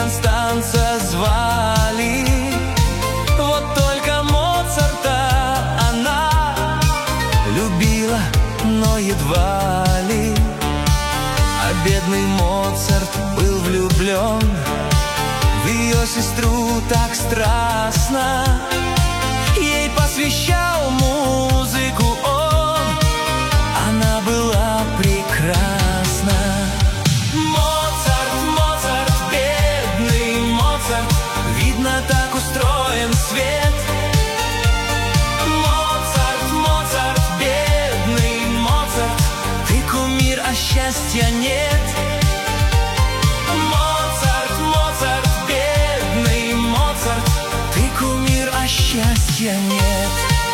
Констанца звали. Вот только Моцарта она любила, но едва ли. А бедный Моцарт был влюблен в ее сестру так страстно. Ей посвящал музыку он, она была прекрасна. Моцарт, Моцарт, бедный Моцарт, видно, так устроен свет. Моцарт, Моцарт, бедный Моцарт, ты кумир, а счастья нет. Моцарт, Моцарт, бедный Моцарт, ты кумир, а счастья нет.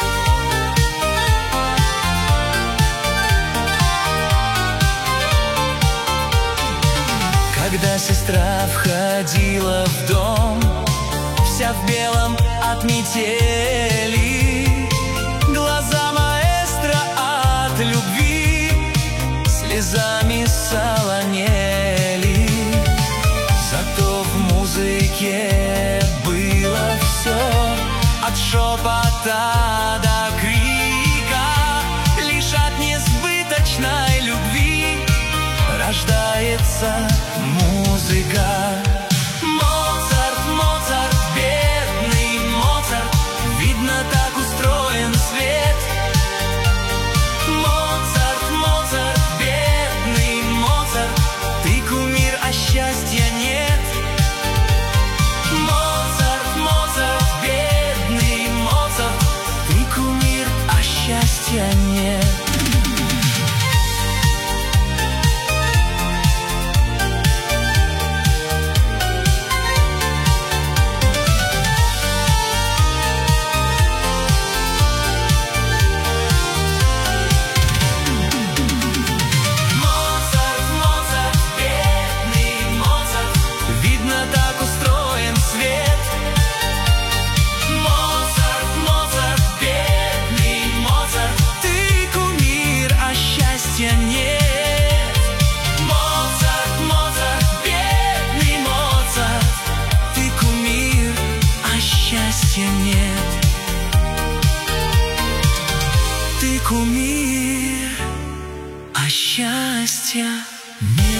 Когда сестра входила в дом, вся в белом от метели, глаза маэстро от любви слезами солонели. Зато в музыке было все, от шепота до крика. Лишь от несбыточной любви рождается музыка. Моцарт, Моцарт, бедный Моцарт, видно, так устроен свет. Моцарт, Моцарт, бедный Моцарт, ты кумир, а счастья нет. Моцарт, Моцарт, бедный Моцарт, ты кумир, а счастья нет. Ты кумир, а счастья нет.